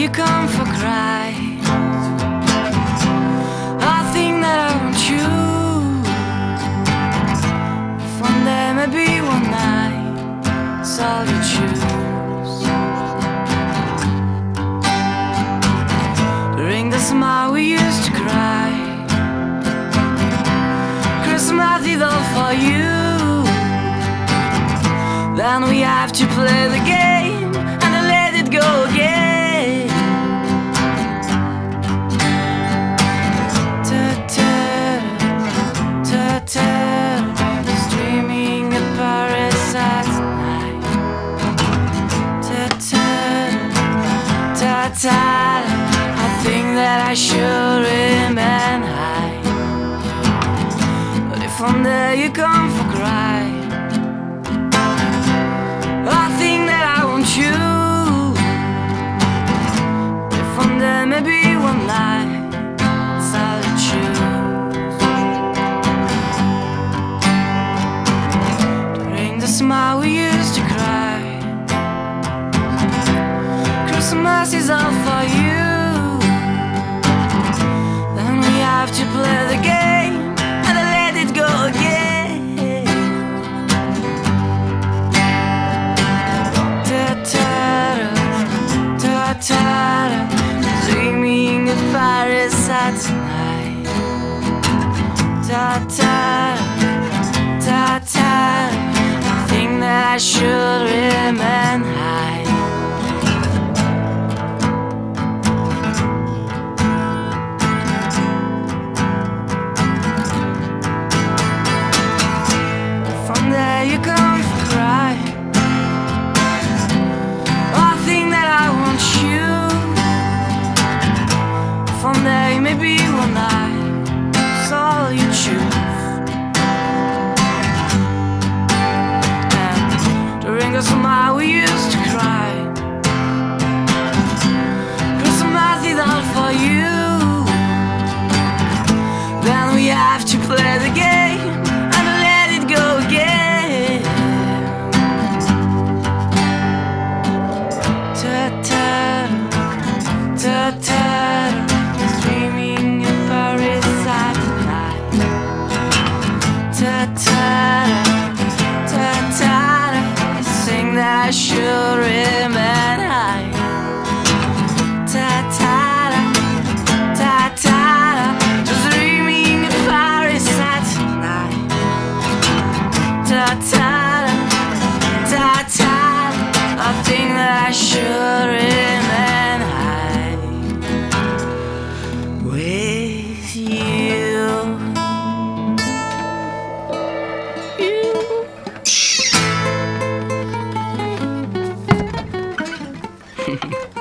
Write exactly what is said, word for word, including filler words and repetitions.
you come for cry. I think that I want you. If one day, maybe one night, it's all you choose. During the summer we used to cry. Christmas is all for you. Then we have to play the game and then let it go again. Ta-ta, ta-ta, streaming at Paris at night. Ta-ta, ta-ta, I think that I should remain high. But if one day you come for cry, I think that I want you. If one day, maybe one night, it's all you choose. During the summer we used to cry. Christmas is all for you. Then we have to play the game and then let it go again. Dreaming of Paris at night. Ta-ta, ta-ta, I think that I should remain high. From there you come for cry. I think that I want you. One day, maybe one night, it's all you choose. And during the summer we used to cry. Christmas is all for you. Then we have to play the game and let it go again. Ta-ta, ta-ta, I should remain high. Ta-ta-da, ta-ta-da, just dreaming of Paris at night. Ta-ta-da, ta-ta-da, I think that I should remain high with you.